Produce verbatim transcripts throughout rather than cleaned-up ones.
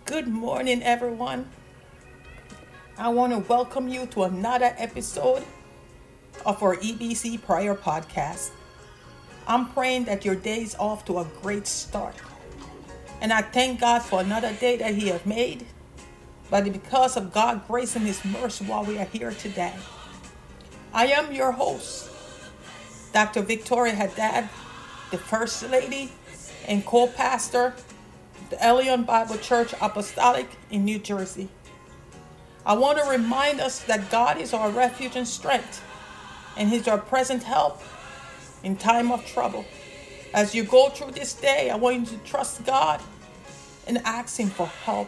Good morning, everyone. I want to welcome you to another episode of our E B C Prayer Podcast. I'm praying that your day is off to a great start. And I thank God for another day that He has made. But because of God's grace and His mercy while we are here today. I am your host, Doctor Victoria Haddad, the First Lady and co-pastor the Elion Bible Church Apostolic in New Jersey. I want to remind us that God is our refuge and strength, and He's our present help in time of trouble. As you go through this day, I want you to trust God and ask Him for help.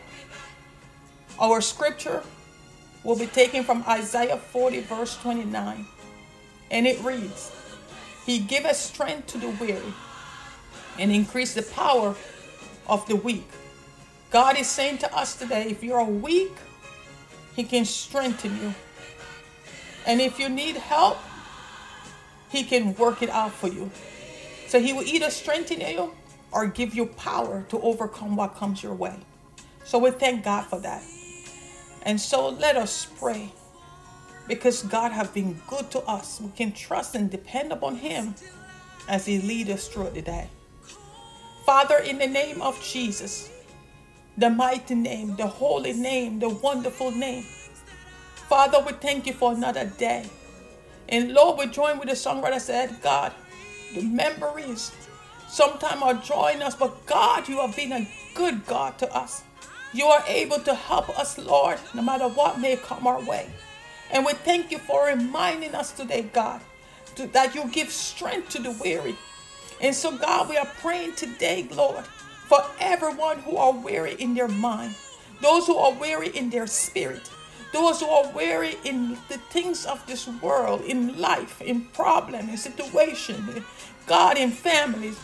Our scripture will be taken from Isaiah forty, verse twenty-nine, and it reads, He giveth strength to the weary and increase the power of the weak. God is saying to us today, if you're weak, He can strengthen you. And if you need help, He can work it out for you. So He will either strengthen you or give you power to overcome what comes your way. So we thank God for that. And so let us pray. Because God has been good to us. We can trust and depend upon Him as He leads us through the day. Father, in the name of Jesus, the mighty name, the holy name, the wonderful name. Father, we thank you for another day. And Lord, we join with the songwriter said, God, the memories sometimes are drawing us, but God, you have been a good God to us. You are able to help us, Lord, no matter what may come our way. And we thank you for reminding us today, God, to, that you give strength to the weary. And so, God, we are praying today, Lord, for everyone who are weary in their mind, those who are weary in their spirit, those who are weary in the things of this world, in life, in problem, in situation, God, in families,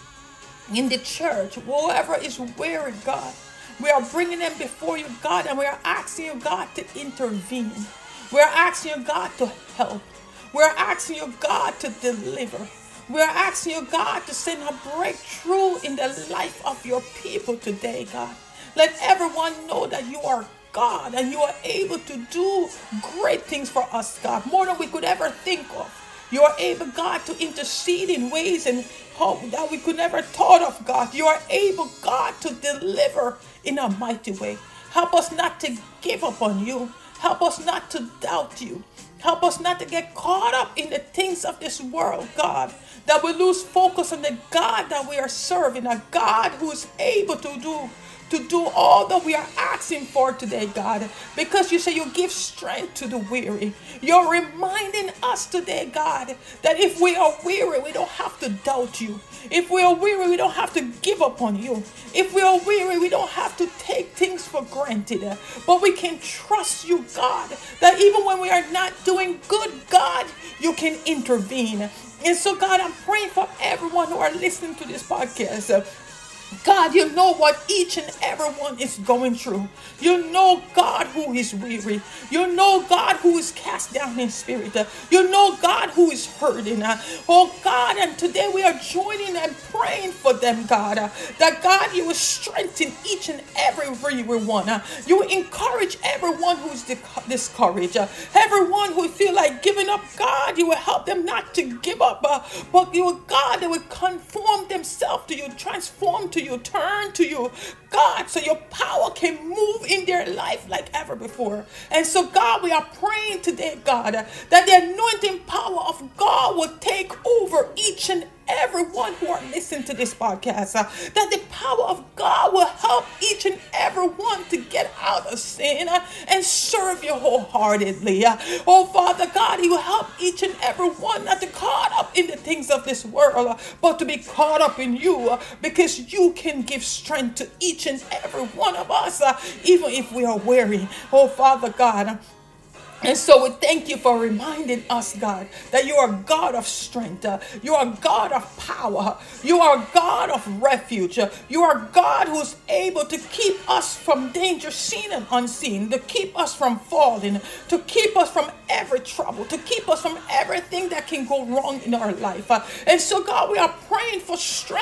in the church, whoever is weary, God, we are bringing them before you, God, and we are asking you, God, to intervene. We are asking you, God, to help. We are asking you, God, to deliver. We are asking you, God, to send a breakthrough in the life of your people today, God. Let everyone know that you are God and you are able to do great things for us, God, more than we could ever think of. You are able, God, to intercede in ways and hope that we could never thought of, God. You are able, God, to deliver in a mighty way. Help us not to give up on you. Help us not to doubt you. Help us not to get caught up in the things of this world, God. That we lose focus on the God that we are serving, a God who is able to do to do all that we are asking for today, God. Because you say you give strength to the weary. You're reminding us today, God, that if we are weary, we don't have to doubt you. If we are weary, we don't have to give up on you. If we are weary, we don't have to take things for granted. But we can trust you, God, that even when we are not doing good, God, you can intervene. And so, God, I'm praying for everyone who are listening to this podcast. God, you know what each and every one is going through. You know, God, who is weary. You know, God, who is cast down in spirit. You know, God, who is hurting. Oh, God, and today we are joining and praying for them, God. That, God, you will strengthen each and every one. You will encourage everyone who is discouraged. Everyone who feel like giving up, God, you will help them not to give up. But you will, God, they will conform themselves to you, transform to you, turn to you, God, so your power can move in their life like ever before. And so, God, we are praying today, God, that the anointing power of God will take over each and everyone who are listening to this podcast, uh, that the power of God will help each and every one to get out of sin uh, and serve you wholeheartedly. Uh, oh, Father God, He will help each and every one not to caught up in the things of this world, uh, but to be caught up in you, uh, because you can give strength to each and every one of us, uh, even if we are weary. Oh, Father God, uh, and so we thank you for reminding us, God, that you are God of strength. Uh, you are God of power. You are God of refuge. Uh, you are God who's able to keep us from danger seen and unseen, to keep us from falling, to keep us from every trouble, to keep us from everything that can go wrong in our life. Uh, and so, God, we are praying for strength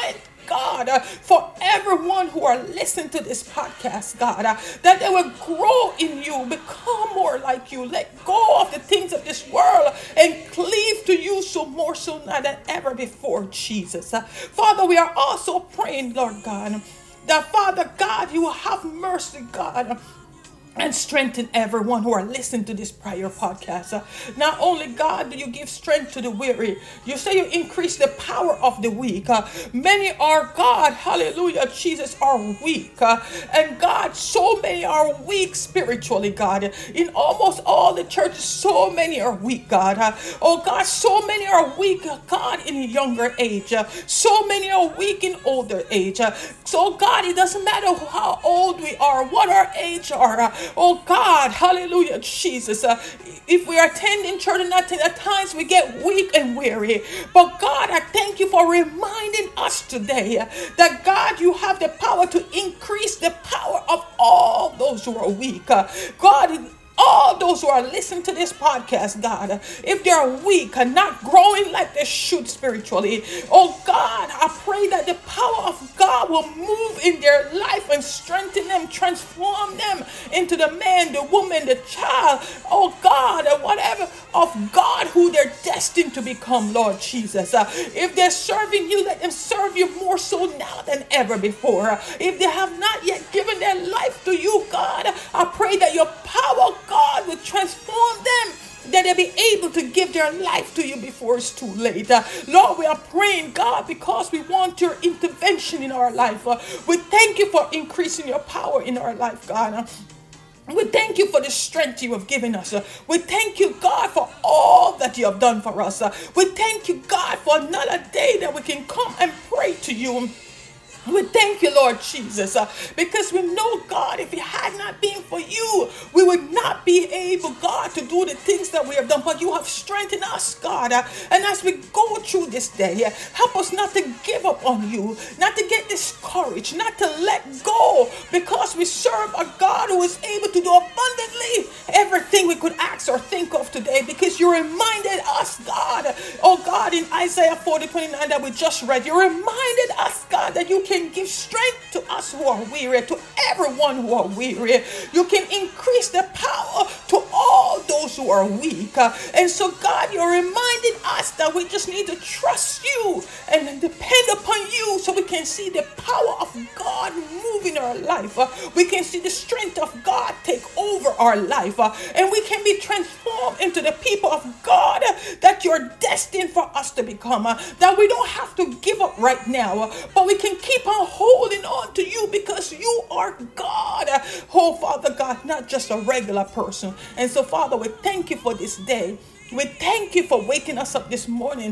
God, uh, for everyone who are listening to this podcast, God, uh, that they will grow in you, become more like you, let go of the things of this world and cleave to you so more so now than ever before, Jesus. Uh, Father, we are also praying, Lord God, that Father God, you will have mercy, God, and strengthen everyone who are listening to this prayer podcast. Uh, not only, God, do you give strength to the weary, you say you increase the power of the weak. Uh, many are, God, hallelujah, Jesus, are weak. Uh, and God, so many are weak spiritually, God. In almost all the churches, so many are weak, God. Uh, oh, God, so many are weak, uh, God, in a younger age. Uh, so many are weak in older age. Uh, so, God, it doesn't matter how old we are, what our age are. Uh, Oh God, hallelujah, Jesus. Uh, if we are attending church and not at times we get weak and weary. But God, I thank you for reminding us today uh, that God, you have the power to increase the power of all those who are weak. Uh, God, all those who are listening to this podcast, God, if they're weak and not growing like they should spiritually, oh God, I pray that the power of God will move in their life and strengthen them, transform them into the man, the woman, the child, oh God, whatever of God who they're destined to become, Lord Jesus. Uh, if they're serving you, let them serve you more so now than ever before. Uh, if they have not yet given their life to you, God, I pray that your power, God, will transform them, that they'll be able to give their life to you before it's too late. Uh, Lord, we are praying, God, because we want your intervention in our life. Uh, we thank you for increasing your power in our life, God. Uh, we thank you for the strength you have given us. Uh, we thank you, God, for all that you have done for us. Uh, we thank you, God, for another day that we can come and pray to you. We thank you, Lord Jesus, uh, because we know, God, if it had not been for you, we would not be able, God, to do the things that we have done. But you have strengthened us, God. Uh, and as we go through this day, uh, help us not to give up on you, not to get discouraged, not to let go, because we serve a God who is able to do abundantly everything we could ask or think of today, because you reminded us, God, oh God, in Isaiah forty twenty-nine that we just read, you reminded us, God, that you can give strength to us who are weary, to everyone who are weary. You can increase the power to all those who are weak. Uh, and so, God, you're reminding us that we just need to trust you and depend upon you so we can see the power of God move in our life. Uh, we can see the strength of God take over our life. Uh, and we can be transformed into the people of God uh, that you're destined for us to become. Uh, that we don't have to give up right now, uh, but we can keep on holding on to you because you are God. Oh, Father God, not just a regular person. And so, Father, we thank you for this day. We thank you for waking us up this morning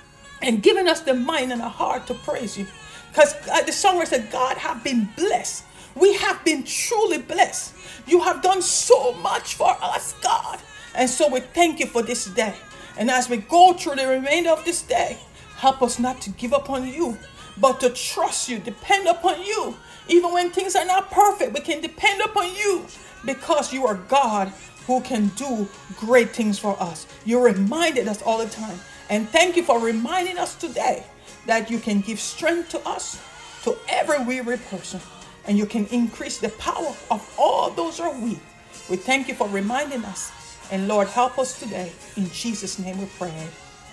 and giving us the mind and the heart to praise you. Because uh, the songwriter said, God have been blessed. We have been truly blessed. You have done so much for us, God. And so we thank you for this day. And as we go through the remainder of this day, help us not to give up on you, but to trust you, depend upon you. Even when things are not perfect, we can depend upon you because you are God who can do great things for us. You reminded us all the time. And thank you for reminding us today that you can give strength to us, to every weary person, and you can increase the power of all those who are weak. We thank you for reminding us. And Lord, help us today. In Jesus' name we pray.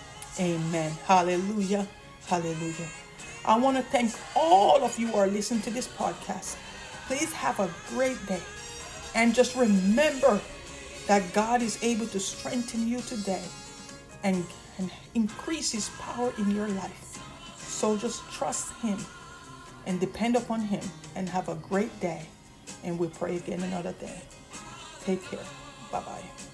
Amen. Hallelujah. Hallelujah. I want to thank all of you who are listening to this podcast. Please have a great day. And just remember that God is able to strengthen you today and, and increase his power in your life. So just trust him and depend upon him and have a great day. And we'll pray again another day. Take care. Bye-bye.